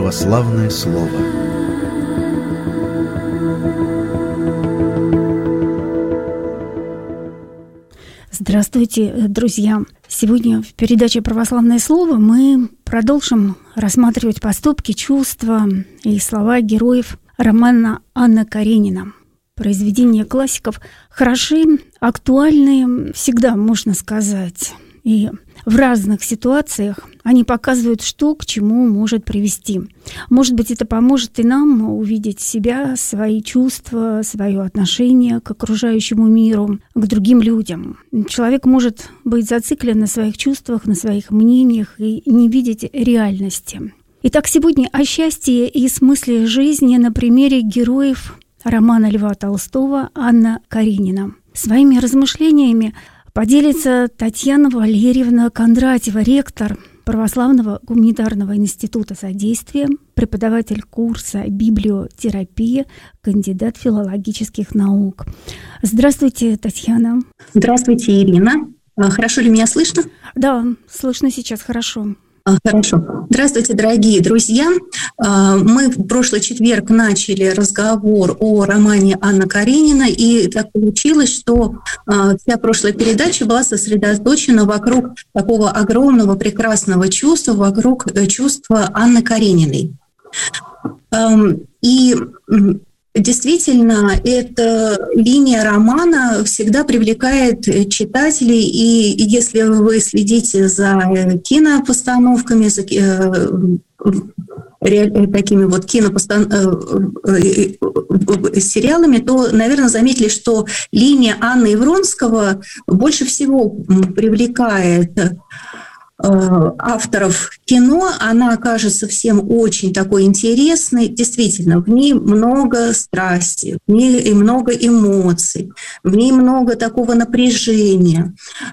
Православное слово. Здравствуйте, друзья! Сегодня в передаче «Православное слово» мы продолжим рассматривать поступки, чувства и слова героев романа Анна Каренина. Произведения классиков хороши, актуальны, всегда, можно сказать. И в разных ситуациях они показывают, что к чему может привести. Может быть, это поможет и нам увидеть себя, свои чувства, свое отношение к окружающему миру, к другим людям. Человек может быть зациклен на своих чувствах, на своих мнениях и не видеть реальности. Итак, сегодня о счастье и смысле жизни на примере героев романа Льва Толстого «Анна Каренина». Своими размышлениями поделится Татьяна Валерьевна Кондратьева, ректор Православного гуманитарного института содействия, преподаватель курса библиотерапии, кандидат филологических наук. Здравствуйте, Татьяна. Здравствуйте, Ирина. Хорошо ли меня слышно? Да, слышно сейчас хорошо. Хорошо. Здравствуйте, дорогие друзья. Мы в прошлый четверг начали разговор о романе Анна Каренина, и так получилось, что вся прошлая передача была сосредоточена вокруг такого огромного, прекрасного чувства, вокруг чувства Анны Карениной. И действительно, эта линия романа всегда привлекает читателей, и если вы следите за кинопостановками, за такими вот сериалами, то, наверное, заметили, что линия Анны и Вронского больше всего привлекает авторов кино. Она кажется всем очень такой интересной. Действительно, в ней много страсти, в ней много эмоций, в ней много такого напряжения.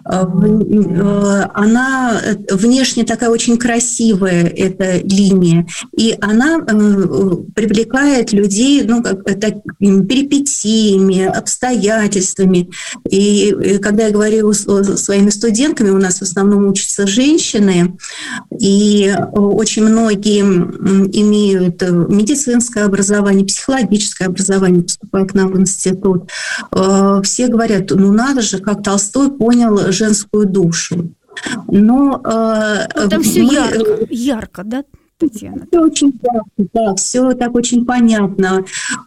Она внешне такая очень красивая, эта линия, и она привлекает людей такими перипетиями, обстоятельствами. И когда я говорю с своими студентками, у нас в основном учатся женщины, и очень многие имеют медицинское образование, психологическое образование, поступая к нам в институт. Все говорят, надо же, как Толстой понял женскую душу. Но там все ярко, да, Татьяна? Все очень ярко, да, все так очень понятно,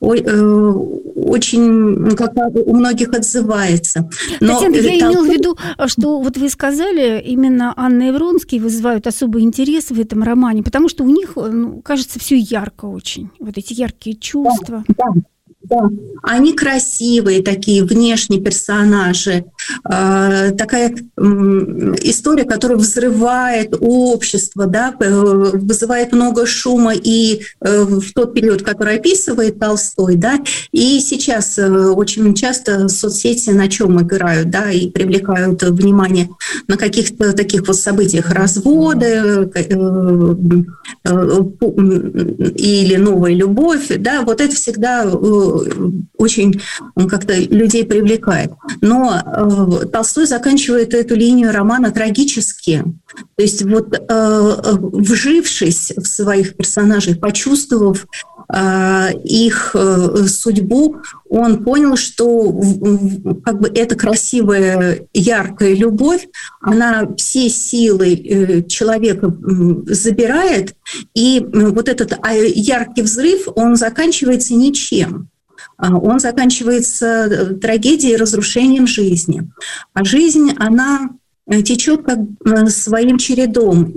очень как у многих отзывается. Но Татьяна, я имела в виду, что вот вы сказали, именно Анна и Вронский вызывают особый интерес в этом романе, потому что у них, кажется, все ярко очень, вот эти яркие чувства. Да, они красивые такие внешние персонажи. Такая история, которая взрывает общество, да, вызывает много шума и в тот период, который описывает Толстой, да, и сейчас очень часто соцсети на чем играют, да, и привлекают внимание на каких-то таких вот событиях, разводы или новая любовь, да, вот это всегда очень как-то людей привлекает. Но Толстой заканчивает эту линию романа трагически. То есть вот вжившись в своих персонажей, почувствовав их судьбу, он понял, что как бы эта красивая, яркая любовь, она все силы человека забирает, и вот этот яркий взрыв, он заканчивается ничем. Он заканчивается трагедией, разрушением жизни. А жизнь, она течет как своим чередом,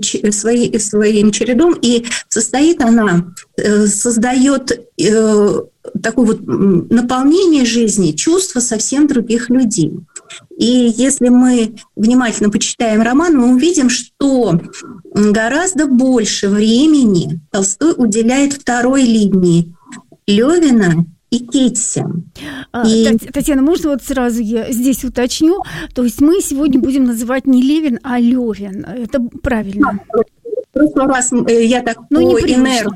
и состоит она, создает такое вот наполнение жизни, чувства совсем других людей. И если мы внимательно почитаем роман, мы увидим, что гораздо больше времени Толстой уделяет второй линии Лёвина и Кетти. Татьяна, можно вот сразу я здесь уточню? То есть мы сегодня будем называть не Левин, а Лёвин. Это правильно? В прошлый раз я так по инерции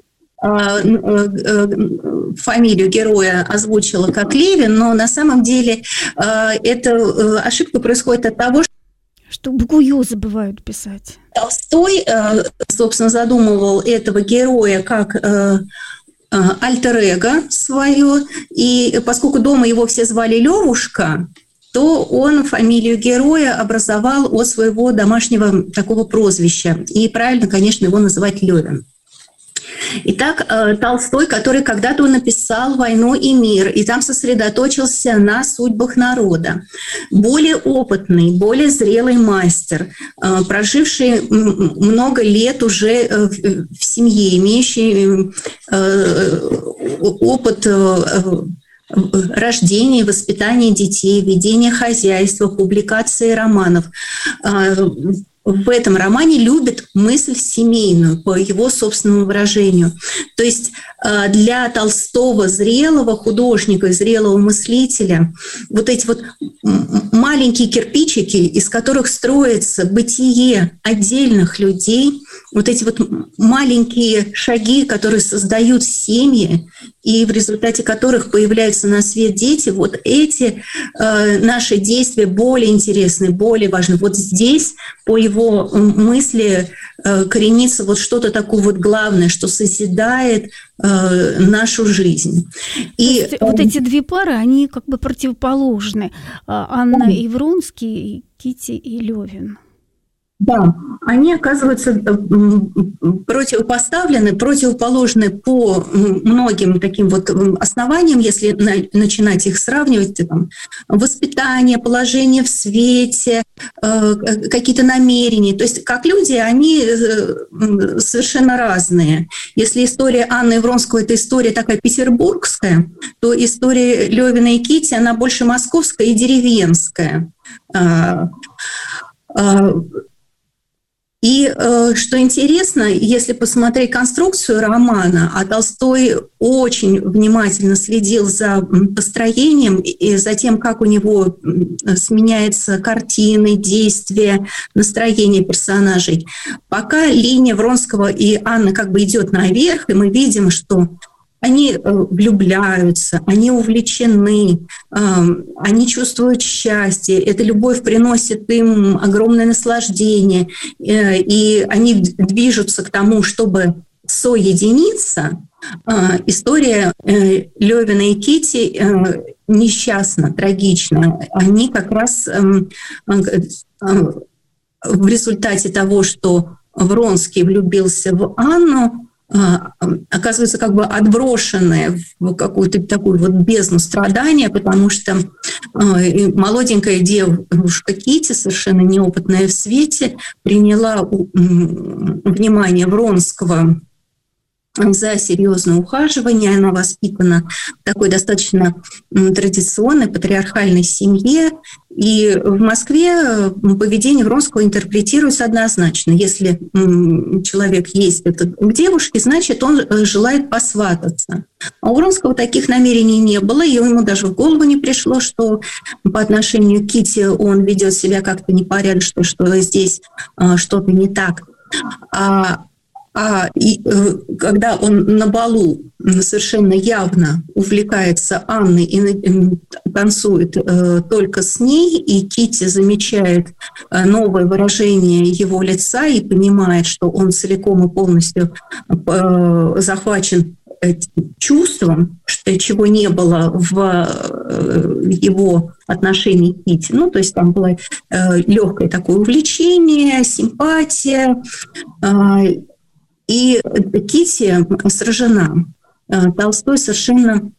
фамилию героя озвучила как Левин, но на самом деле эта ошибка происходит от того, Что букву забывают писать. Толстой, собственно, задумывал этого героя как альтер-эго свое, и поскольку дома его все звали Левушка, то он фамилию героя образовал от своего домашнего такого прозвища. И правильно, конечно, его называть Левин. Итак, Толстой, который когда-то написал «Войну и мир», и там сосредоточился на судьбах народа. Более опытный, более зрелый мастер, проживший много лет уже в семье, имеющий опыт рождения и воспитания детей, ведения хозяйства, публикации романов. В этом романе любит мысль семейную, по его собственному выражению. То есть для Толстого зрелого художника, зрелого мыслителя вот эти вот маленькие кирпичики, из которых строится бытие отдельных людей, вот эти вот маленькие шаги, которые создают семьи, и в результате которых появляются на свет дети, вот эти наши действия более интересны, более важны. Вот здесь по его мысли коренится вот что-то такое вот главное, что созидает нашу жизнь. И вот эти две пары, они как бы противоположны. Анна и Вронский, и Кити и Левин. Да, они оказываются противоположны по многим таким вот основаниям, если начинать их сравнивать, там, воспитание, положение в свете, какие-то намерения. То есть как люди, они совершенно разные. Если история Анны и Вронского — это история такая петербургская, то история Левина и Кити, она больше московская и деревенская. И что интересно, если посмотреть конструкцию романа, а Толстой очень внимательно следил за построением и за тем, как у него сменяются картины, действия, настроение персонажей. Пока линия Вронского и Анны как бы идет наверх, и мы видим, что они влюбляются, они увлечены, они чувствуют счастье, эта любовь приносит им огромное наслаждение, и они движутся к тому, чтобы соединиться. История Левина и Кити несчастна, трагична. Они как раз в результате того, что Вронский влюбился в Анну, оказываются как бы отброшенные в какую-то такую вот бездну страдания, потому что молоденькая девушка Кити, совершенно неопытная в свете, приняла внимание Вронского за серьезное ухаживание. Она воспитана в такой достаточно традиционной патриархальной семье. И в Москве поведение Вронского интерпретируется однозначно. Если человек есть к девушке, значит, он желает посвататься. А у Вронского таких намерений не было, и ему даже в голову не пришло, что по отношению к Кити он ведет себя как-то непорядочно, что здесь что-то не так. И когда он на балу совершенно явно увлекается Анной и танцует только с ней, и Кити замечает новое выражение его лица и понимает, что он целиком и полностью захвачен чувством, чего не было в его отношении к Кити. Ну, то есть там было легкое такое увлечение, симпатия. И Кити сражена. Толстой совершенно,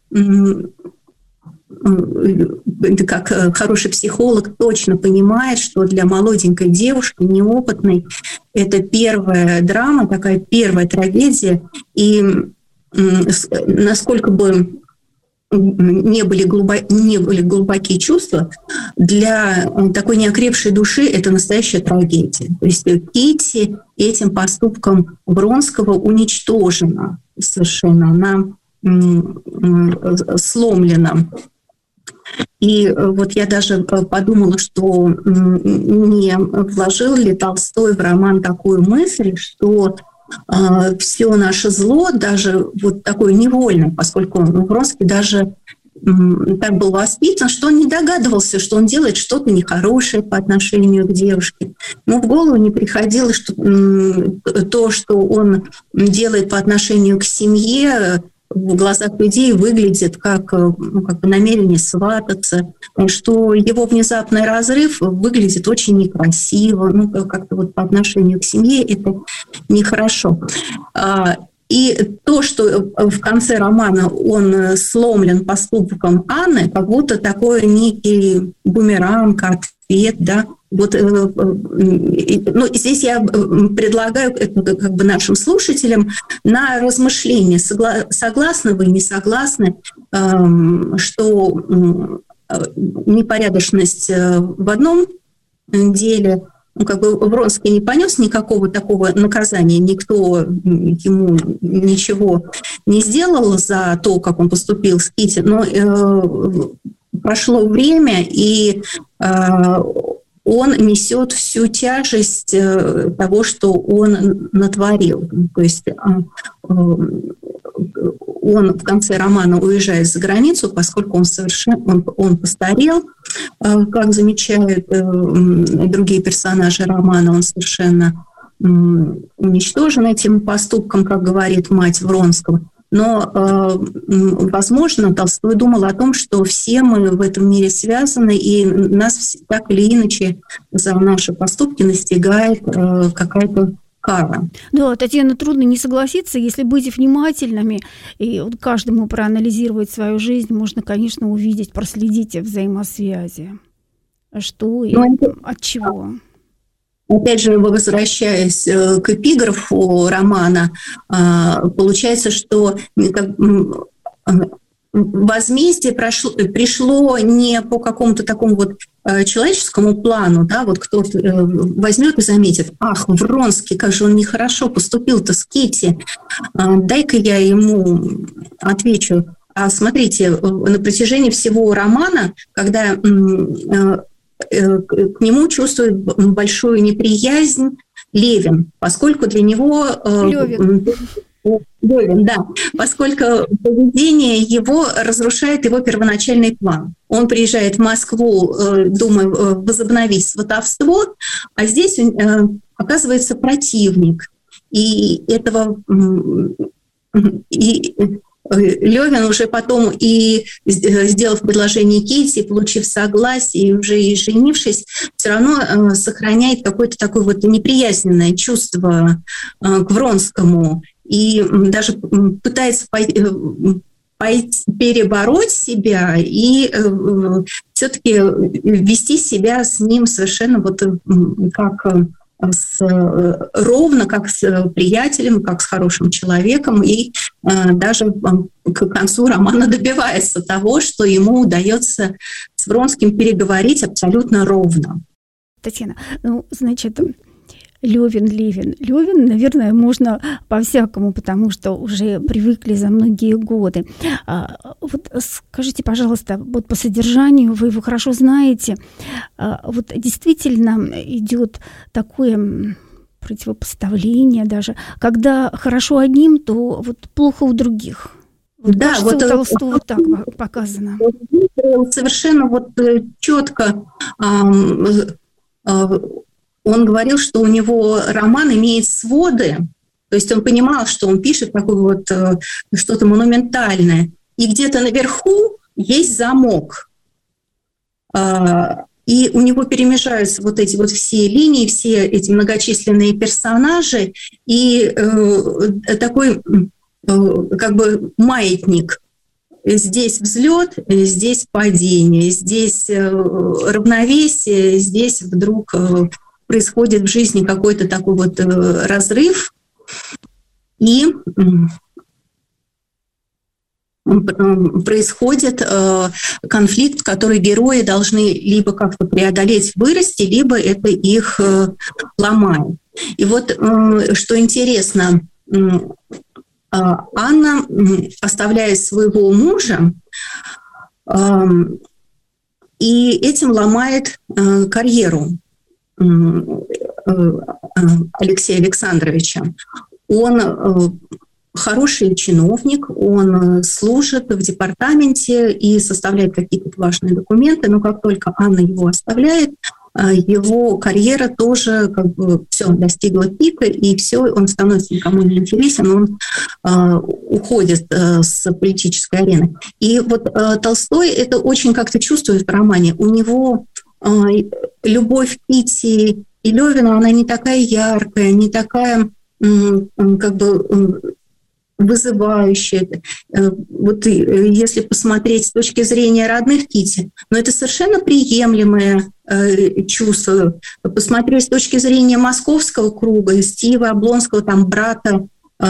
как хороший психолог, точно понимает, что для молоденькой девушки, неопытной, это первая драма, такая первая трагедия. И насколько бы не были глубокие чувства, для такой неокрепшей души это настоящая трагедия. То есть Кити этим поступком Вронского уничтожена совершенно, она сломлена. И вот я даже подумала, что не вложил ли Толстой в роман такую мысль, что все наше зло, даже вот такое невольное, поскольку Вронский даже так был воспитан, что он не догадывался, что он делает что-то нехорошее по отношению к девушке. Ему в голову не приходило, что то, что он делает по отношению к семье, в глазах людей выглядит как намерение свататься, что его внезапный разрыв выглядит очень некрасиво, как-то вот по отношению к семье это нехорошо. И то, что в конце романа он сломлен поступком Анны, как будто такой некий бумеранг, ответ, да. Вот, здесь я предлагаю нашим слушателям на размышление, согласны вы, не согласны, что непорядочность в одном деле, Вронский не понес никакого такого наказания, никто ему ничего не сделал за то, как он поступил с Кити, но прошло время, и он несет всю тяжесть того, что он натворил. То есть он в конце романа уезжает за границу, поскольку он постарел, как замечают другие персонажи романа, он совершенно уничтожен этим поступком, как говорит мать Вронского. Но, возможно, Толстой думал о том, что все мы в этом мире связаны, и нас так или иначе за наши поступки настигает какая-то кара. Да, Татьяна, трудно не согласиться. Если быть внимательными и каждому проанализировать свою жизнь, можно, конечно, увидеть, проследить взаимосвязи. Что и от чего. Опять же, возвращаясь к эпиграфу романа, получается, что возмездие пришло не по какому-то такому вот человеческому плану, да, вот кто-то возьмет и заметит: ах, Вронский, как же он нехорошо поступил-то с Кити, дай-ка я ему отвечу. А смотрите, на протяжении всего романа, когда к нему чувствует большую неприязнь Левин, поскольку для него... Левин, да, поскольку поведение его разрушает его первоначальный план. Он приезжает в Москву, думая возобновить сватовство, а здесь оказывается противник. И этого... Левин уже потом, и сделав предложение Кити, получив согласие, и уже и женившись, все равно сохраняет какое-то такое вот неприязненное чувство к Вронскому и даже пытается перебороть себя и все-таки вести себя с ним совершенно вот как... ровно, как с приятелем, как с хорошим человеком, и даже к концу романа добивается того, что ему удается с Вронским переговорить абсолютно ровно. Татьяна, значит, Левин, наверное, можно по-всякому, потому что уже привыкли за многие годы. Вот скажите, пожалуйста, вот по содержанию, вы его хорошо знаете, вот действительно идет такое противопоставление даже, когда хорошо одним, то вот плохо у других. Вот, да, кажется, вот у Толстого так показано. Совершенно вот четко он говорил, что у него роман имеет своды, то есть он понимал, что он пишет такое вот что-то монументальное, и где-то наверху есть замок. И у него перемежаются вот эти вот все линии, все эти многочисленные персонажи, и такой как бы маятник. Здесь взлет, здесь падение, здесь равновесие, здесь вдруг происходит в жизни какой-то такой вот разрыв, и происходит конфликт, который герои должны либо как-то преодолеть, вырасти, либо это их ломает. И вот что интересно, Анна оставляет своего мужа и этим ломает карьеру Алексея Александровича. Он хороший чиновник, он служит в департаменте и составляет какие-то важные документы, но как только Анна его оставляет, его карьера тоже как бы все достигла пика, и все, он становится никому не интересен, он уходит с политической арены. И вот Толстой это очень как-то чувствует в романе. У него любовь к Кити и Левину, она не такая яркая, не такая как бы вызывающая. Вот если посмотреть с точки зрения родных Кити, но это совершенно приемлемое чувство. Посмотреть с точки зрения московского круга, Стива Облонского, там, брата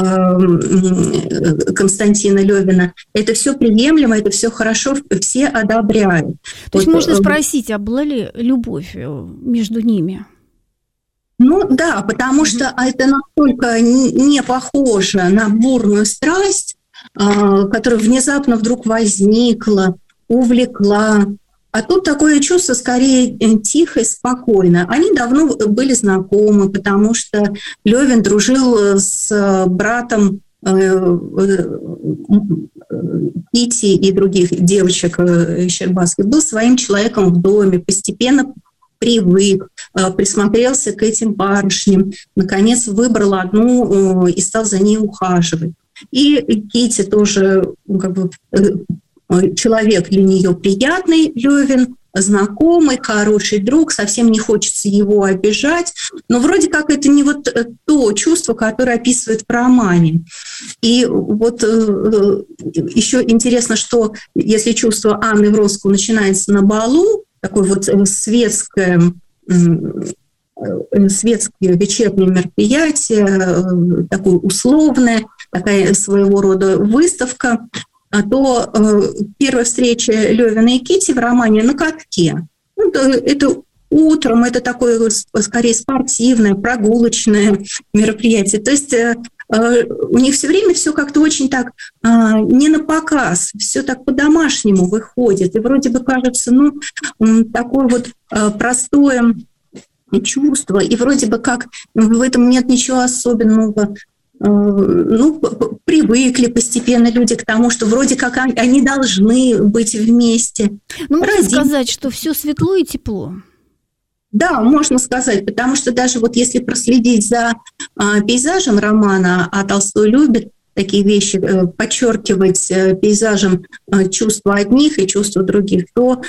Константина Левина, это все приемлемо, это все хорошо, все одобряют. То есть можно спросить, а была ли любовь между ними? Ну да, потому что это настолько не похоже на бурную страсть, которая внезапно вдруг возникла, увлекла. А тут такое чувство скорее тихо и спокойно. Они давно были знакомы, потому что Левин дружил с братом Кити и других девочек Щербацких, был своим человеком в доме, постепенно привык, присмотрелся к этим барышням, наконец выбрал одну и стал за ней ухаживать. И Кити тоже как бы человек для нее приятный, Левин, знакомый, хороший друг, совсем не хочется его обижать, но вроде как это не вот то чувство, которое описывает в романе. И вот еще интересно, что если чувство Анны Вронского начинается на балу, такое вот светское вечернее мероприятие, такое условное, такая своего рода выставка, то первая встреча Левина и Кити в романе на катке. Это утром, это такое скорее спортивное, прогулочное мероприятие. То есть у них все время все как-то очень так не на показ, все так по-домашнему выходит. И вроде бы кажется, такое вот простое чувство, и вроде бы как в этом нет ничего особенного. Привыкли постепенно люди к тому, что вроде как они должны быть вместе. Можно сказать, что все светло и тепло. Да, можно сказать, потому что даже вот если проследить за пейзажем романа, а Толстой любит такие вещи, подчеркивать пейзажем чувства одних и чувства других, то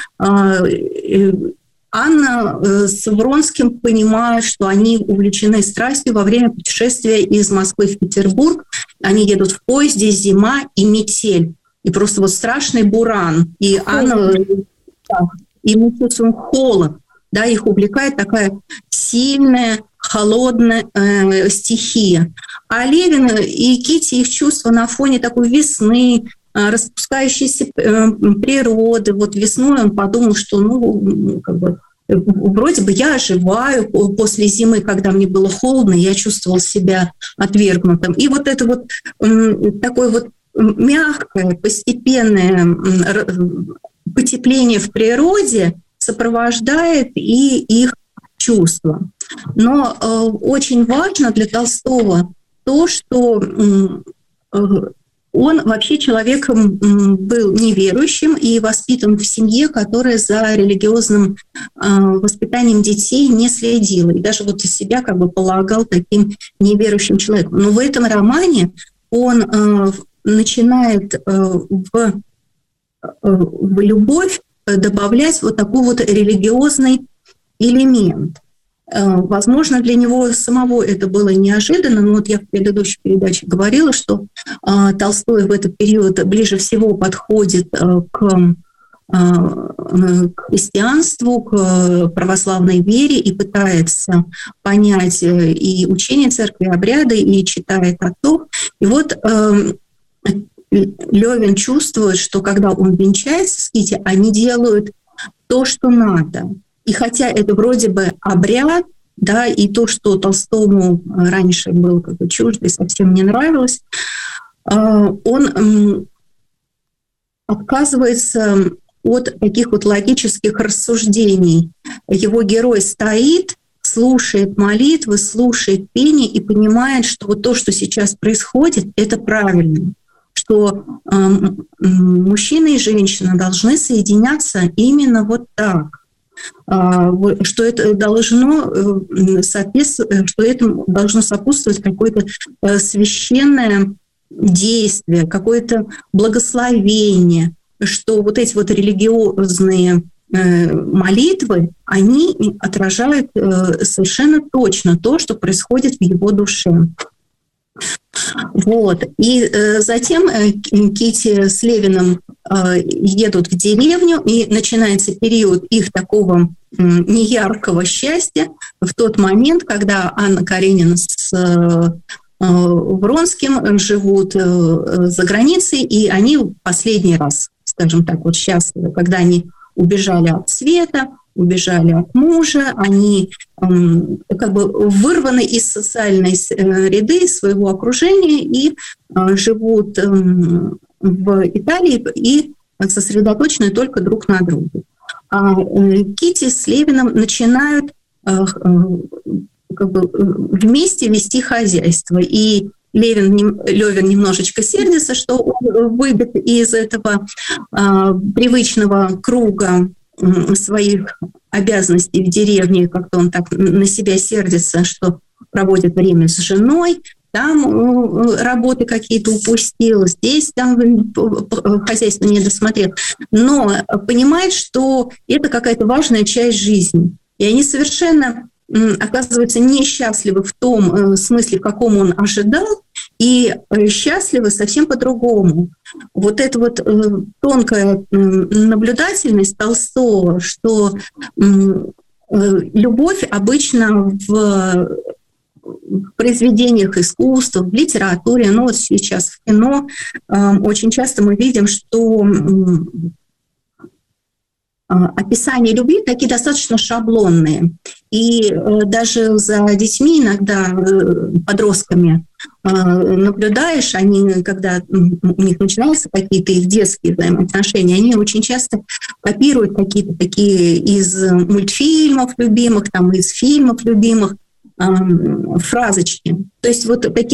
Анна с Вронским понимают, что они увлечены страстью во время путешествия из Москвы в Петербург. Они едут в поезде, зима и метель. И просто вот страшный буран. И Анна, и мы чувствуем холод. Да, их увлекает такая сильная, холодная стихия. А Левин и Кити, их чувства на фоне такой весны, распускающейся природы. Вот весной он подумал, что вроде бы я оживаю после зимы, когда мне было холодно, я чувствовал себя отвергнутым. И вот это вот такое вот мягкое, постепенное потепление в природе сопровождает и их чувства. Но очень важно для Толстого то, что он вообще человеком был неверующим и воспитан в семье, которая за религиозным воспитанием детей не следила. И даже вот из себя как бы полагал таким неверующим человеком. Но в этом романе он начинает в любовь добавлять вот такой вот религиозный элемент. Возможно, для него самого это было неожиданно, но вот я в предыдущей передаче говорила, что Толстой в этот период ближе всего подходит к христианству, к православной вере и пытается понять и учение церкви, обряды, и читает отцов. И вот Левин чувствует, что когда он венчается с Кити, они делают то, что надо. И хотя это вроде бы обряд, да, и то, что Толстому раньше было как бы чуждо и совсем не нравилось, он отказывается от таких вот логических рассуждений. Его герой стоит, слушает молитвы, слушает пение и понимает, что вот то, что сейчас происходит, это правильно, что мужчина и женщина должны соединяться именно вот так, что это должно соответствовать, что этому должно сопутствовать какое-то священное действие, какое-то благословение, что вот эти вот религиозные молитвы, они отражают совершенно точно то, что происходит в его душе. Вот. И затем Кити с Левиным едут в деревню, и начинается период их такого неяркого счастья в тот момент, когда Анна Каренина с Вронским живут за границей, и они последний раз, скажем так, вот счастливы, когда они убежали от света, убежали от мужа, они как бы вырваны из социальной среды, своего окружения и живут в Италии и сосредоточены только друг на друге. А Кити с Левиным начинают как бы вместе вести хозяйство. И Левин немножечко сердится, что он выбит из этого привычного круга своих обязанностей в деревне, как-то он так на себя сердится, что проводит время с женой, там работы какие-то упустил, здесь там хозяйство не досмотрел. Но понимает, что это какая-то важная часть жизни. И они совершенно оказываются несчастливы в том смысле, в каком он ожидал, и счастливы совсем по-другому. Вот эта вот тонкая наблюдательность Толстого, что любовь обычно в произведениях искусства, в литературе, ну вот сейчас в кино очень часто мы видим, что описания любви такие достаточно шаблонные. И даже за детьми иногда, подростками, наблюдаешь, они, когда у них начинаются какие-то их детские взаимоотношения, они очень часто копируют какие-то такие из мультфильмов любимых, там, из фильмов любимых фразочки. То есть вот такие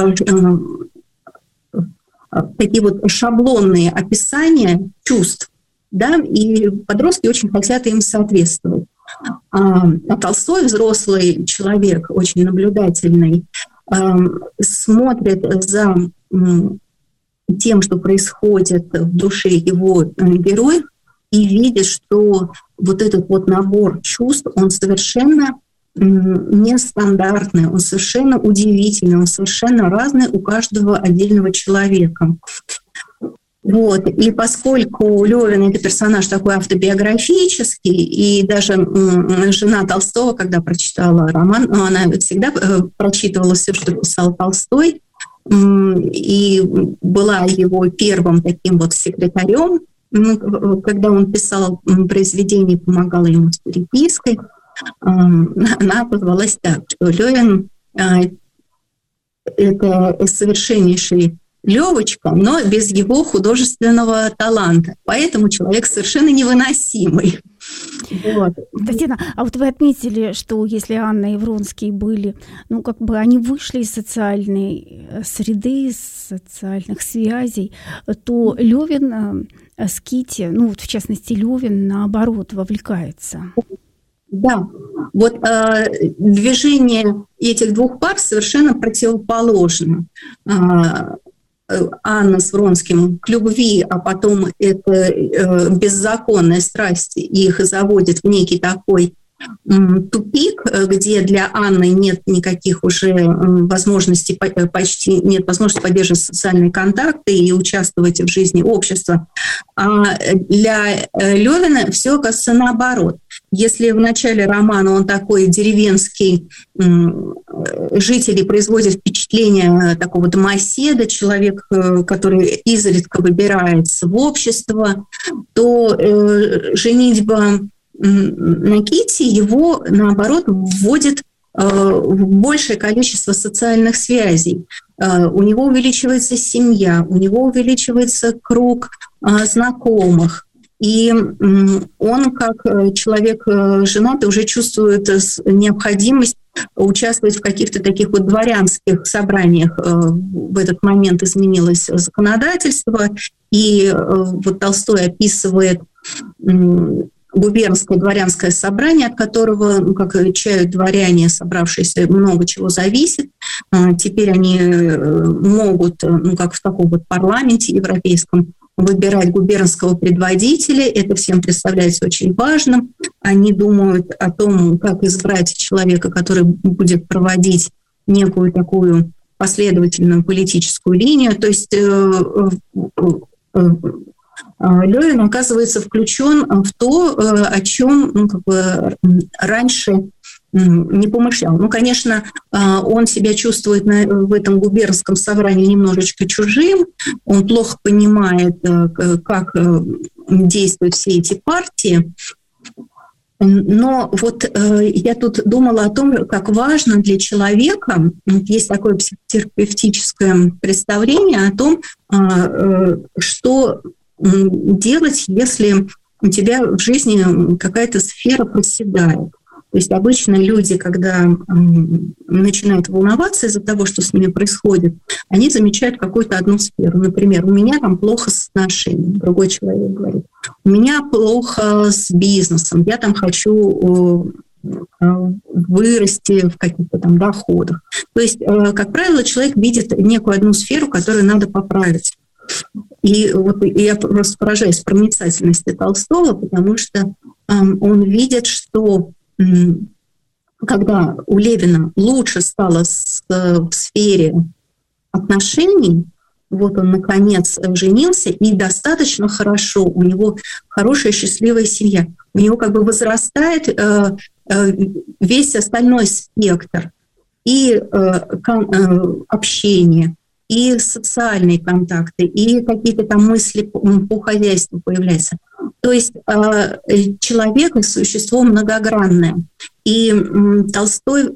вот шаблонные описания чувств, да, и подростки очень хотят им соответствовать. А Толстой, взрослый человек, очень наблюдательный, смотрит за тем, что происходит в душе его героев, и видит, что вот этот вот набор чувств, он совершенно нестандартный, он совершенно удивительный, он совершенно разный у каждого отдельного человека. Вот. И поскольку Левин — это персонаж такой автобиографический, и даже жена Толстого, когда прочитала роман, она всегда прочитывала все, что писал Толстой, и была его первым таким вот секретарем, когда он писал произведения, помогала ему с перепиской. Она позвалась так, что Левин — это совершеннейший Левочка, но без его художественного таланта. Поэтому человек совершенно невыносимый. Вот. Татьяна, а вот вы отметили, что если Анна и Вронский были, ну, как бы они вышли из социальной среды, из социальных связей, то Левин с Кити, ну, вот в частности Левин, наоборот, вовлекается. Да, вот движение этих двух пар совершенно противоположно. Анна с Вронским к любви, а потом это беззаконная страсть их заводит в некий такой тупик, где для Анны нет никаких уже возможностей, почти нет возможности поддерживать социальные контакты и участвовать в жизни общества. А для Левина все оказывается наоборот. Если в начале романа он такой деревенский житель и производит впечатление такого домоседа, человек, который изредка выбирается в общество, то женитьба на Кити его, наоборот, вводит в большее количество социальных связей. У него увеличивается семья, у него увеличивается круг знакомых. И он, как человек женатый, уже чувствует необходимость участвовать в каких-то таких вот дворянских собраниях. В этот момент изменилось законодательство, и вот Толстой описывает губернское дворянское собрание, от которого, как чают дворяне, собравшиеся, много чего зависит. Теперь они могут, как в таком вот парламенте европейском, выбирать губернского предводителя. Это всем представляется очень важным. Они думают о том, как избрать человека, который будет проводить некую такую последовательную политическую линию. То есть Левин оказывается включен в то, о чем раньше не помышлял. Конечно, он себя чувствует в этом губернском собрании немножечко чужим, он плохо понимает, как действуют все эти партии. Но вот я тут думала о том, как важно для человека, есть такое психотерапевтическое представление о том, что делать, если у тебя в жизни какая-то сфера проседает. То есть обычно люди, когда начинают волноваться из-за того, что с ними происходит, они замечают какую-то одну сферу. Например, у меня там плохо с отношениями, другой человек говорит. У меня плохо с бизнесом, я там хочу вырасти в каких-то там доходах. То есть, как правило, человек видит некую одну сферу, которую надо поправить. И вот я просто поражаюсь проницательности Толстого, потому что он видит, что когда у Левина лучше стало в сфере отношений, вот он, наконец, женился, и достаточно хорошо, у него хорошая, счастливая семья. У него как бы возрастает весь остальной спектр и общение, и социальные контакты, и какие-то там мысли по хозяйству появляются. То есть человек — существо многогранное. И Толстой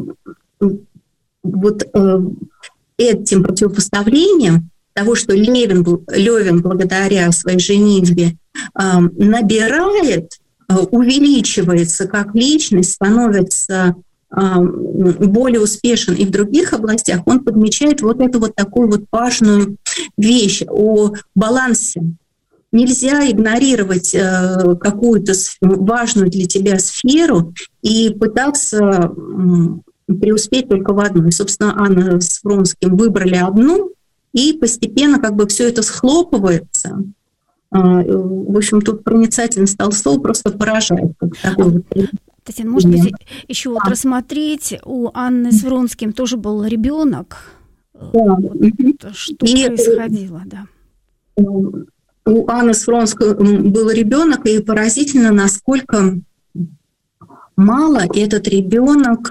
вот этим противопоставлением того, что Левин благодаря своей женитьбе набирает, увеличивается как личность, становится более успешен и в других областях, он подмечает вот эту вот такую вот важную вещь о балансе. Нельзя игнорировать какую-то важную для тебя сферу и пытаться преуспеть только в одной. Собственно, Анна с Вронским выбрали одну, и постепенно как бы все это схлопывается. В общем, тут проницательность Толстого просто поражает. Татьяна, может быть, еще вот рассмотреть, у Анны с Вронским тоже был ребенок. Да. Вот, что происходило, да. У Анны с Вронским был ребенок, и поразительно, насколько мало этот ребенок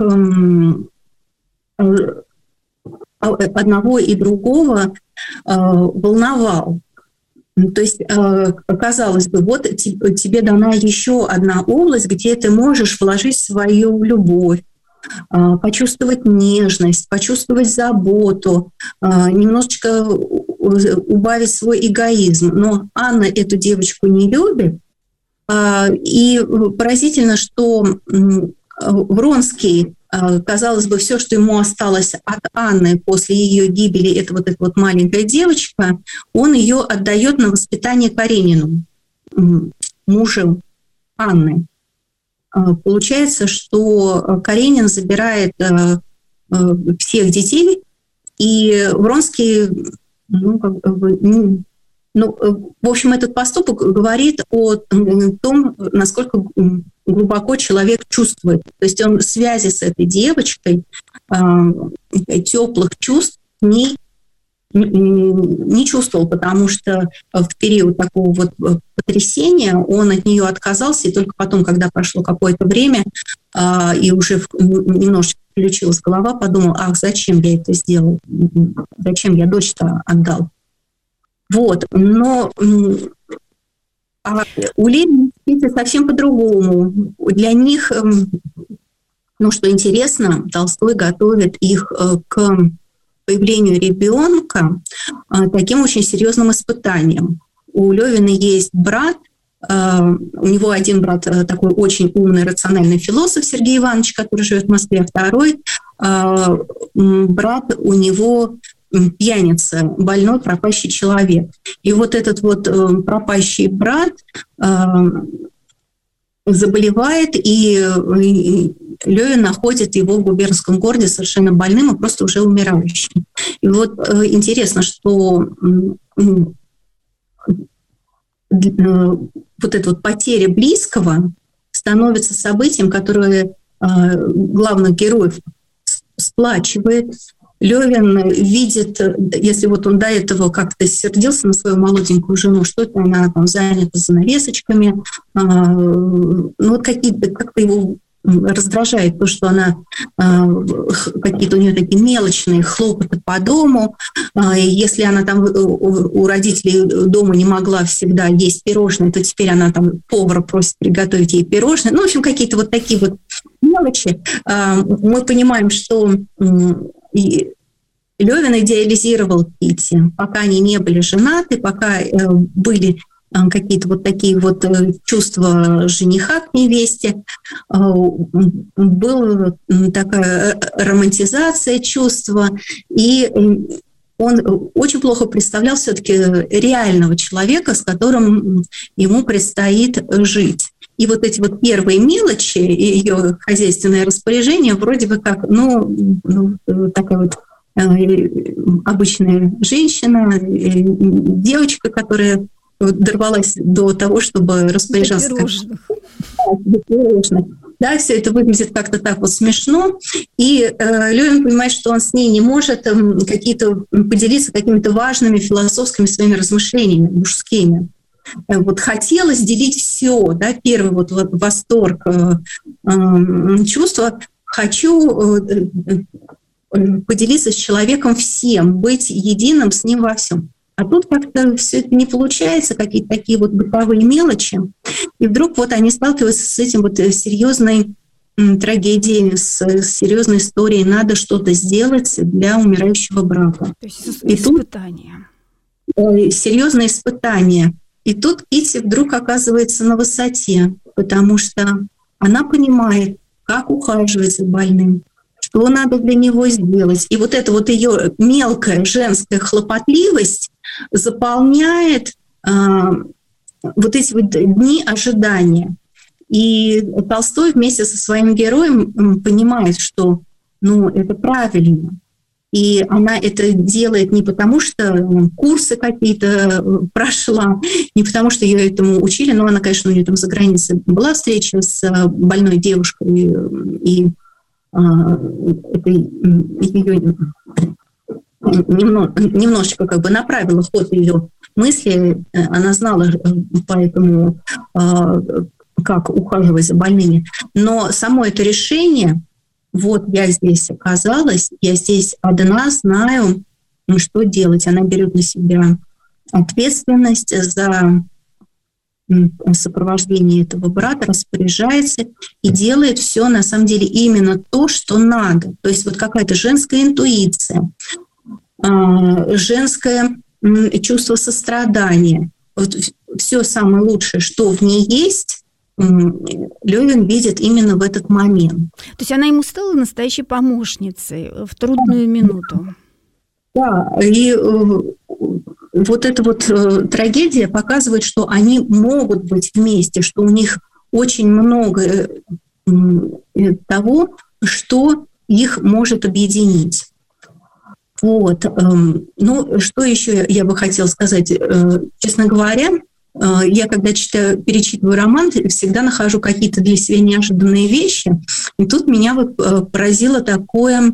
одного и другого волновал. То есть, казалось бы, вот тебе дана еще одна область, где ты можешь вложить свою любовь, почувствовать нежность, почувствовать заботу, немножечко убавить свой эгоизм. Но Анна эту девочку не любит. И поразительно, что Вронский, казалось бы, все, что ему осталось от Анны после ее гибели, это вот эта вот маленькая девочка, он ее отдает на воспитание Каренину, мужу Анны. Получается, что Каренин забирает всех детей, и Вронский, в общем, этот поступок говорит о том, насколько глубоко человек чувствует. То есть он в связи с этой девочкой, теплых чувств не чувствовал, потому что в период такого вот потрясения он от нее отказался, и только потом, когда прошло какое-то время, и уже немножечко включилась голова, подумал: ах, зачем я это сделал? Зачем я дочь-то отдал? Вот, но у Левина это совсем по-другому. Для них, что интересно, Толстой готовит их к появлению ребенка таким очень серьезным испытанием. У Левина есть брат, У него один брат такой очень умный, рациональный философ Сергей Иванович, который живет в Москве, а второй брат у него пьяница, больной, пропащий человек. И вот этот вот пропащий брат заболевает, и Левин находит его в губернском городе совершенно больным и просто уже умирающим. И вот интересно, что вот эта вот потеря близкого становится событием, которое главных героев сплачивает. Левин видит, если вот он до этого как-то сердился на свою молоденькую жену, что-то она там занята занавесочками, ну вот как-то его раздражает то, что она какие-то у нее такие мелочные хлопоты по дому. Если она там у родителей дома не могла всегда есть пирожные, то теперь она там повара просит приготовить ей пирожные. Ну, в общем, какие-то вот такие вот мелочи. Мы понимаем, что Левин идеализировал Кити, пока они не были женаты, пока были какие-то вот такие вот чувства жениха к невесте, была такая романтизация чувства, и он очень плохо представлял все-таки реального человека, с которым ему предстоит жить. И вот эти вот первые мелочи, ее хозяйственное распоряжение, вроде бы как, такая вот обычная женщина, девочка, которая дорвалась до того, чтобы распоряжаться. Да, все это выглядит как-то так вот смешно. И Левин понимает, что он с ней не может поделиться какими-то важными философскими своими размышлениями мужскими. Вот хотелось делить все, да, первый вот восторг, чувства. Хочу поделиться с человеком всем, быть единым с ним во всем. А тут как-то все это не получается, какие-то такие вот бытовые мелочи. И вдруг вот они сталкиваются с этим вот серьезной трагедией, с серьезной историей. Надо что-то сделать для умирающего брата. То есть испытание. Серьезное испытание. И тут Кити вдруг оказывается на высоте, потому что она понимает, как ухаживать за больным, что надо для него сделать. И вот эта вот ее мелкая женская хлопотливость заполняет вот эти вот дни ожидания. И Толстой вместе со своим героем понимает, что это правильно. И она это делает не потому, что курсы какие-то прошла, не потому, что ее этому учили, но она, конечно, у нее там за границей была встреча с больной девушкой, и это ее немножечко как бы направило ход ее мысли. Она знала поэтому, как ухаживать за больными. Но само это решение, вот я здесь оказалась, я здесь одна, знаю, что делать. Она берет на себя ответственность за сопровождение этого брата, распоряжается и делает все на самом деле именно то, что надо. То есть вот какая-то женская интуиция, женское чувство сострадания. Вот все самое лучшее, что в ней есть, Левин видит именно в этот момент. То есть она ему стала настоящей помощницей в трудную минуту. Да, и вот эта вот трагедия показывает, что они могут быть вместе, что у них очень много того, что их может объединить. Вот. Ну, что еще я бы хотела сказать? Честно говоря, я, когда перечитываю роман, всегда нахожу какие-то для себя неожиданные вещи. И тут меня вот поразило такое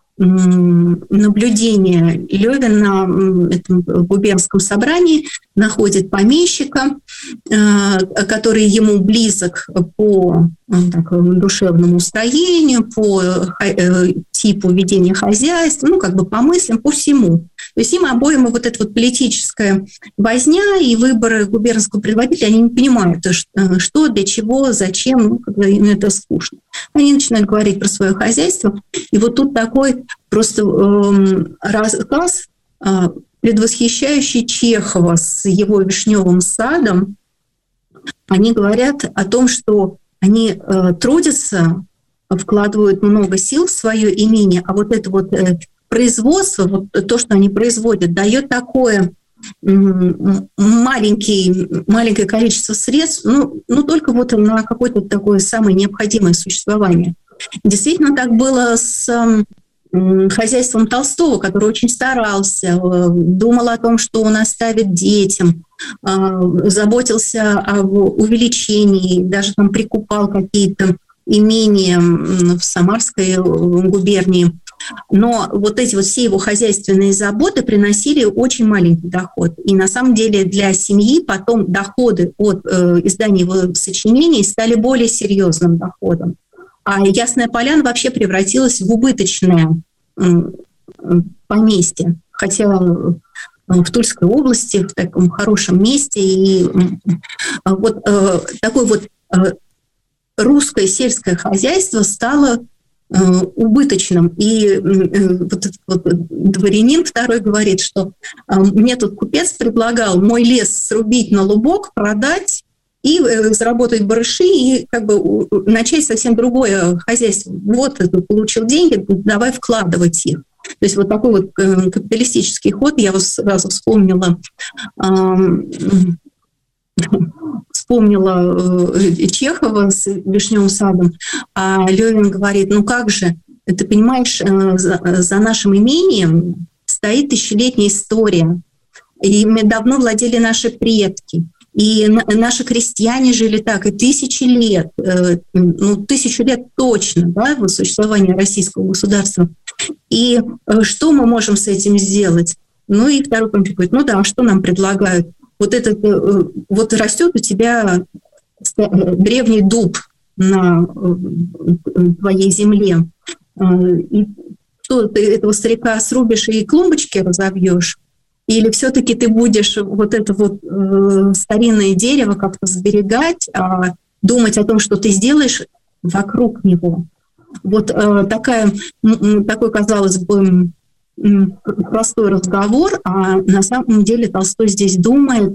наблюдение. Левин на этом губернском собрании находит помещика, который ему близок по душевному строению, по типу ведения хозяйства, как бы по мыслям, по всему. То есть им обоим вот эта вот политическая возня и выборы губернского предводителя, они не понимают, что, для чего, зачем, когда им это скучно. Они начинают говорить про свое хозяйство, и вот тут такой просто рассказ, предвосхищающий Чехова с его «Вишневым садом», они говорят о том, что они трудятся, вкладывают много сил в свое имение, а вот это вот производство, вот то, что они производят, дает такое маленькое количество средств, только вот на какое-то такое самое необходимое существование. Действительно, так было с хозяйством Толстого, который очень старался, думал о том, что он оставит детям, заботился об увеличении, даже там прикупал какие-то имения в Самарской губернии. Но вот эти вот все его хозяйственные заботы приносили очень маленький доход. И на самом деле для семьи потом доходы от издания его сочинений стали более серьезным доходом. А Ясная Поляна вообще превратилась в убыточное поместье. Хотя в Тульской области, в таком хорошем месте. И вот такое вот русское сельское хозяйство стало убыточным. И вот этот вот дворянин второй говорит, что мне тут купец предлагал мой лес срубить на лубок, продать и заработать барыши, и как бы начать совсем другое хозяйство. Вот ты получил деньги, давай вкладывать их. То есть вот такой вот капиталистический ход, я вот сразу вспомнила Чехова с «Вишневым садом», а Лёвин говорит, ну как же, ты понимаешь, за нашим имением стоит тысячелетняя история, и давно владели наши предки, и наши крестьяне жили так, и 1000 лет, 1000 лет точно, да, в существовании российского государства. И что мы можем с этим сделать? Ну и второй пункт говорит, ну да, а что нам предлагают? Вот этот, вот растет у тебя древний дуб на твоей земле, и что ты этого старика срубишь и клумбочки разобьешь? Или все-таки ты будешь вот это вот старинное дерево как-то сберегать, думать о том, что ты сделаешь вокруг него? Вот такой, казалось бы, простой разговор, а на самом деле Толстой здесь думает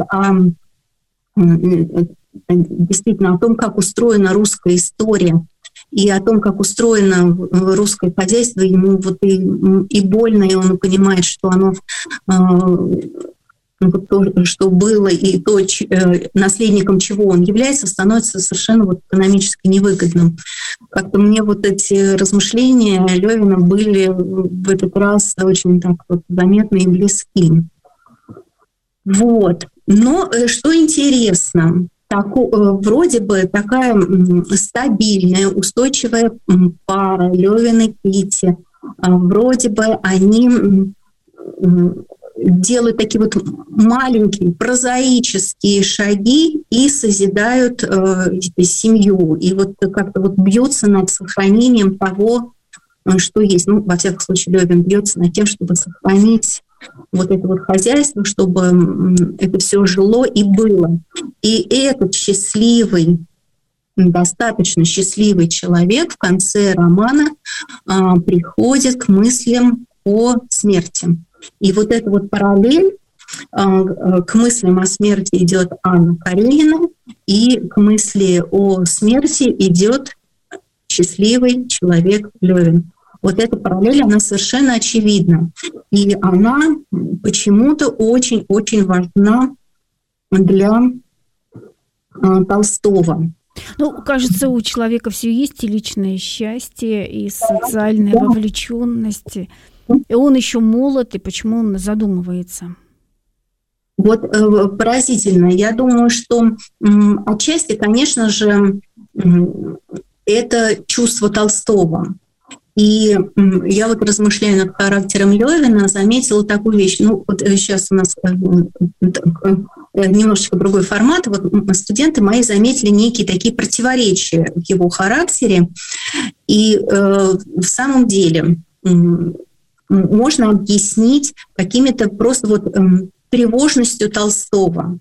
действительно о том, как устроена русская история, и о том, как устроено русское хозяйство. Ему вот и больно, и он понимает, что оно то, что было, и то, наследником чего он является, становится совершенно вот экономически невыгодным. Как-то мне вот эти размышления Лёвина были в этот раз очень так вот заметны и близки. Вот. Но что интересно, вроде бы такая стабильная, устойчивая пара Лёвин и Кити, вроде бы они делают такие вот маленькие прозаические шаги и созидают семью. И вот как-то вот бьются над сохранением того, что есть. Ну, во всяком случае, Лёвин бьется над тем, чтобы сохранить вот это вот хозяйство, чтобы это все жило и было. И этот счастливый, достаточно счастливый человек в конце романа приходит к мыслям о смерти. И вот эта вот параллель к мыслям о смерти идет Анна Каренина, и к мысли о смерти идет счастливый человек Лёвин. Вот эта параллель, она совершенно очевидна. И она почему-то очень-очень важна для Толстого. Ну, кажется, у человека все есть, и личное счастье, и социальная вовлеченность. И он еще молод, и почему он задумывается? Вот поразительно. Я думаю, что отчасти, конечно же, это чувство Толстого. И я вот, размышляя над характером Лёвина, заметила такую вещь. Ну, вот сейчас у нас немножечко другой формат. Вот студенты мои заметили некие такие противоречия в его характере. И в самом деле можно объяснить какими-то просто вот тревожностью Толстого.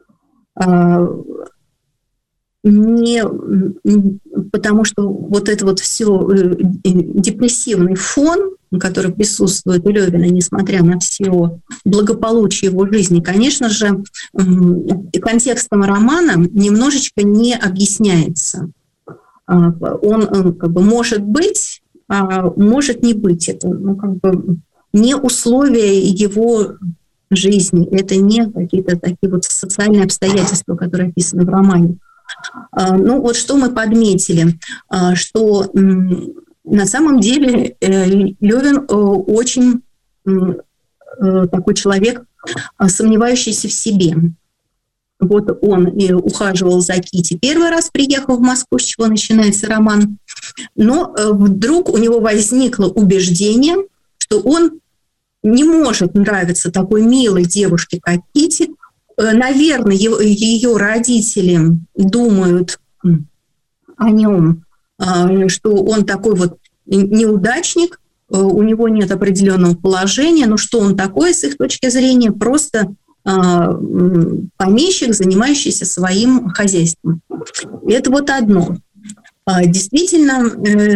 Не потому, что вот это вот все депрессивный фон, который присутствует у Лёвина, несмотря на все благополучие его жизни, конечно же, контекстом романа немножечко не объясняется. Он как бы может быть, а может не быть. Это как бы не условия его жизни, это не какие-то такие вот социальные обстоятельства, которые описаны в романе. Ну вот что мы подметили, что на самом деле Лёвин очень такой человек, сомневающийся в себе. Вот он и ухаживал за Кити первый раз, приехав в Москву, с чего начинается роман. Но вдруг у него возникло убеждение, что он не может нравиться такой милой девушке, как Кити. Наверное, ее родители думают о нем, что он такой вот неудачник, у него нет определенного положения, но что он такой, с их точки зрения, просто помещик, занимающийся своим хозяйством. Это вот одно. Действительно,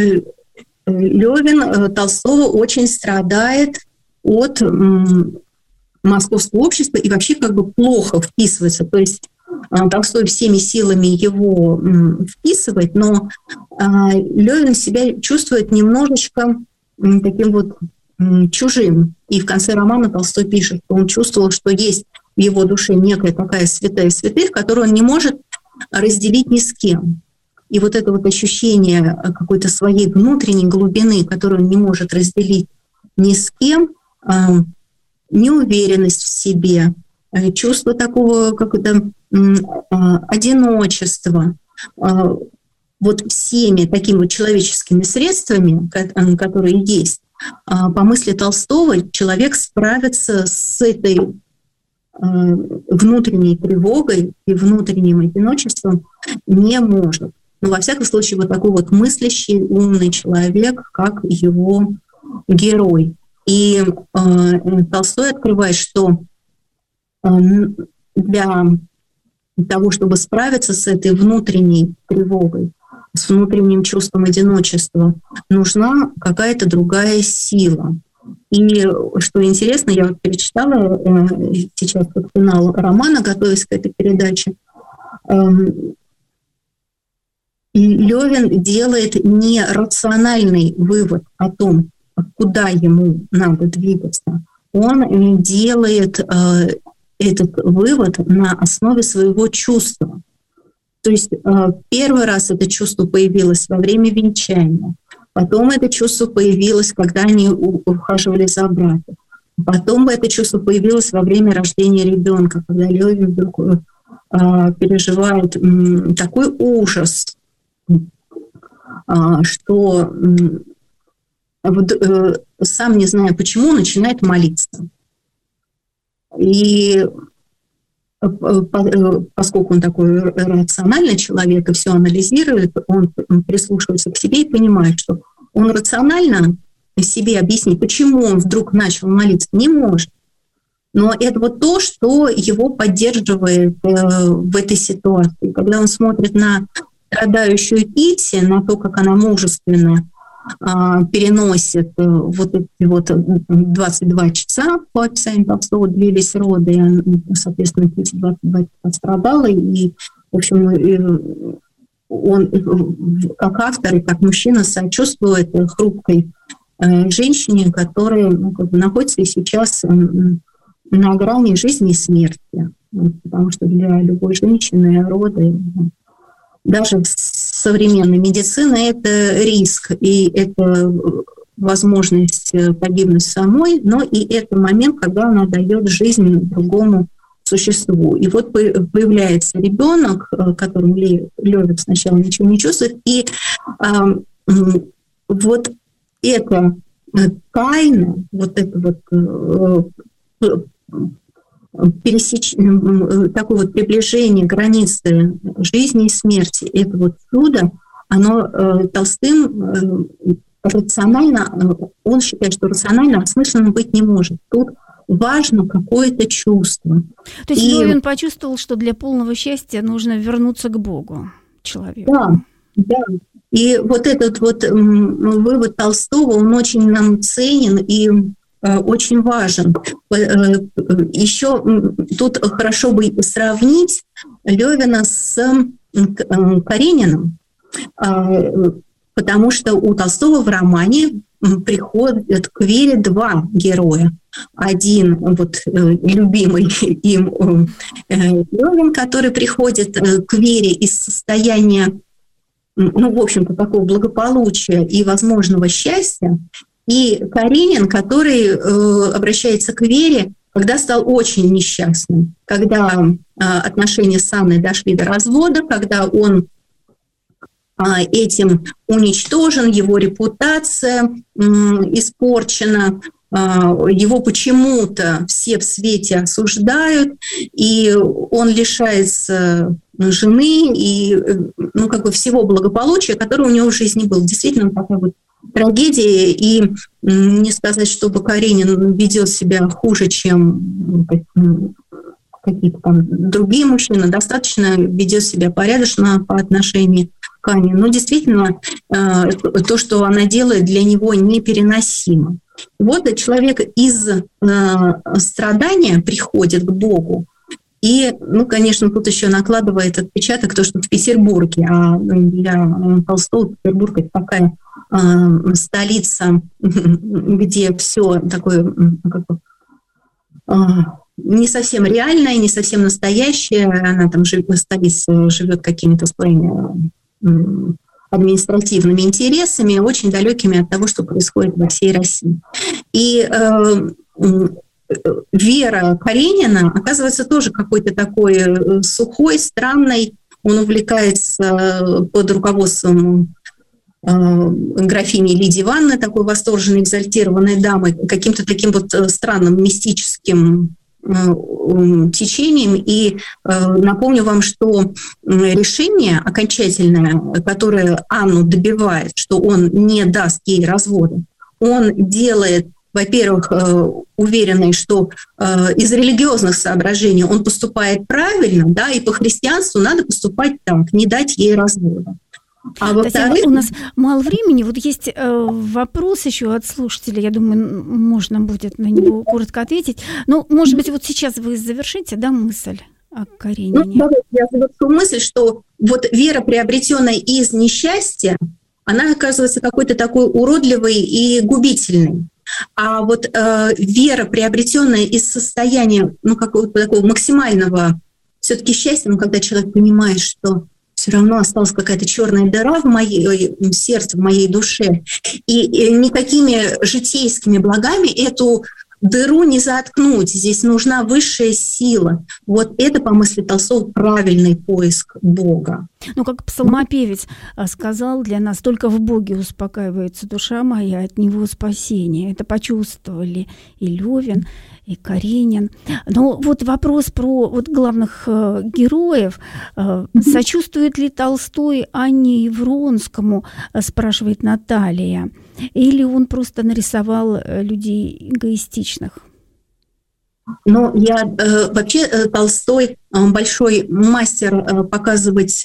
Лёвин Толстого очень страдает от московского общества и вообще как бы плохо вписывается. То есть Толстой всеми силами его вписывает, но Лёвин себя чувствует немножечко таким вот чужим. И в конце романа Толстой пишет, что он чувствовал, что есть в его душе некая такая святая святых, которую он не может разделить ни с кем. И вот это вот ощущение какой-то своей внутренней глубины, которую он не может разделить ни с кем, неуверенность в себе, чувство такого какого-то одиночества, вот всеми такими вот человеческими средствами, которые есть, по мысли Толстого, человек справится с этой внутренней тревогой и внутренним одиночеством не может. Но во всяком случае вот такой вот мыслящий, умный человек, как его герой. И Толстой открывает, что для того, чтобы справиться с этой внутренней тревогой, с внутренним чувством одиночества, нужна какая-то другая сила. И что интересно, я вот перечитала сейчас под финал романа, готовясь к этой передаче, Лёвин делает не рациональный вывод о том, куда ему надо двигаться. Он делает этот вывод на основе своего чувства. То есть первый раз это чувство появилось во время венчания, потом это чувство появилось, когда они ухаживали за братом, потом это чувство появилось во время рождения ребенка, когда Лёвин вдруг переживает такой ужас, что сам не зная почему, начинает молиться. И поскольку он такой рациональный человек и все анализирует, он прислушивается к себе и понимает, что он рационально себе объяснить, почему он вдруг начал молиться, не может. Но это вот то, что его поддерживает в этой ситуации. Когда он смотрит на страдающую Кити, на то, как она мужественно переносит вот эти вот 22 часа, по описанию Толстого, длились роды, и, соответственно, Кити 22 часа страдала, и, в общем, он как автор и как мужчина сочувствует хрупкой женщине, которая как бы находится сейчас на грани жизни и смерти, потому что для любой женщины роды, даже в современной медицине, это риск, и это возможность погибнуть самой, но и это момент, когда она дает жизнь другому существу. И вот появляется ребенок, которому Лёвин сначала ничего не чувствует, и вот эта тайна, вот это вот такое вот приближение границы жизни и смерти, это вот чудо, оно Толстым рационально, он считает, что рационально осмысленно быть не может. Тут важно какое-то чувство. То есть Лёвин почувствовал, что для полного счастья нужно вернуться к Богу человеку. Да. И вот этот вот вывод Толстого, он очень нам ценен и очень важен. Еще тут хорошо бы сравнить Левина с Карениным, потому что у Толстого в романе приходят к вере два героя. Один вот любимый им Левин, который приходит к вере из состояния, в общем-то, такого благополучия и возможного счастья, и Каренин, который обращается к вере, когда стал очень несчастным, когда отношения с Анной дошли до развода, когда он этим уничтожен, его репутация испорчена, его почему-то все в свете осуждают, и он лишается жены и всего благополучия, которое у него в жизни было. Действительно, такая вот трагедия, и не сказать, чтобы Каренин ведет себя хуже, чем какие-то там другие мужчины, достаточно ведет себя порядочно по отношению к Ане. Но действительно, то, что она делает, для него непереносимо. Вот человек из страдания приходит к Богу, и, конечно, тут еще накладывает отпечаток то, что в Петербурге, а для Толстого Петербург — это такая столица, где все такое не совсем реальное, не совсем настоящее. Она там в столице живет какими-то своими административными интересами, очень далекими от того, что происходит во всей России. И вера Каренина оказывается тоже какой-то такой сухой, странной. Он увлекается под руководством графини Лидии Ивановны, такой восторженной, экзальтированной дамой, каким-то таким вот странным мистическим течением. И напомню вам, что решение окончательное, которое Анну добивает, что он не даст ей развода, он делает, во-первых, уверенный, что из религиозных соображений он поступает правильно, да, и по христианству надо поступать так, не дать ей развода. А Татьяна, у нас мало времени. Вот есть вопрос еще от слушателя. Я думаю, можно будет на него коротко ответить. Но, может быть, вот сейчас вы завершите, да, мысль о Каренине? Давайте я завершу мысль, что вот вера, приобретенная из несчастья, она оказывается какой-то такой уродливой и губительной. А вот вера, приобретенная из состояния какого-то такого максимального все-таки счастья, когда человек понимает, что все равно осталась какая-то черная дыра в моем сердце, в моей душе. И никакими житейскими благами эту дыру не заткнуть. Здесь нужна высшая сила. Вот это, по мысли Толстого, правильный поиск Бога. Как псалмопевец сказал для нас, только в Боге успокаивается душа моя, от Него спасение. Это почувствовали и Левин, и Каренин. Но вот вопрос про главных героев. Сочувствует ли Толстой Анне и Вронскому, спрашивает Наталья, или он просто нарисовал людей эгоистичных? Вообще Толстой большой мастер показывать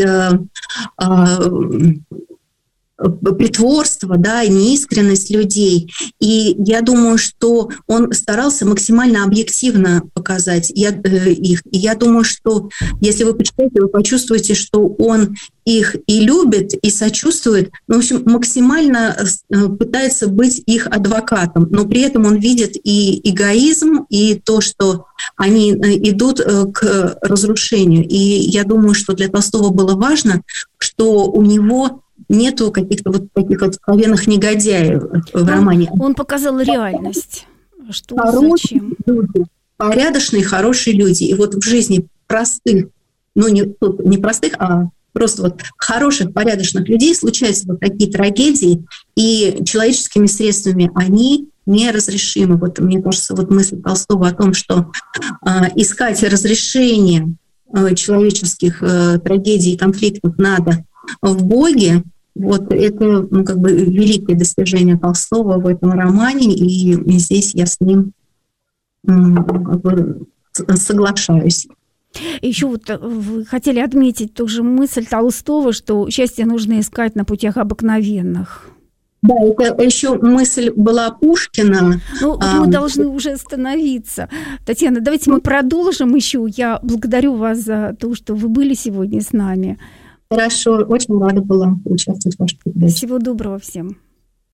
притворство, да, неискренность людей. И я думаю, что он старался максимально объективно показать их. И я думаю, что если вы почитаете, вы почувствуете, что он их и любит, и сочувствует, в общем, максимально пытается быть их адвокатом, но при этом он видит и эгоизм, и то, что они идут к разрушению. И я думаю, что для Толстого было важно, что у него нету каких-то вот таких откровенных негодяев в романе. Он показал реальность. Что, зачем? Люди, порядочные, хорошие люди. И вот в жизни простых, не простых, а просто вот хороших, порядочных людей случаются вот такие трагедии, и человеческими средствами они неразрешимы. Вот мне кажется, вот мысль Толстого о том, что искать разрешение человеческих трагедий и конфликтов надо в Боге, вот это великое достижение Толстого в этом романе, и здесь я с ним соглашаюсь. Еще вот вы хотели отметить ту же мысль Толстого, что счастье нужно искать на путях обыкновенных. Да, это еще мысль была Пушкина. Ну, мы должны уже остановиться. Татьяна, давайте мы продолжим еще. Я благодарю вас за то, что вы были сегодня с нами. Хорошо, очень рада была участвовать в вашей передаче. Всего доброго всем.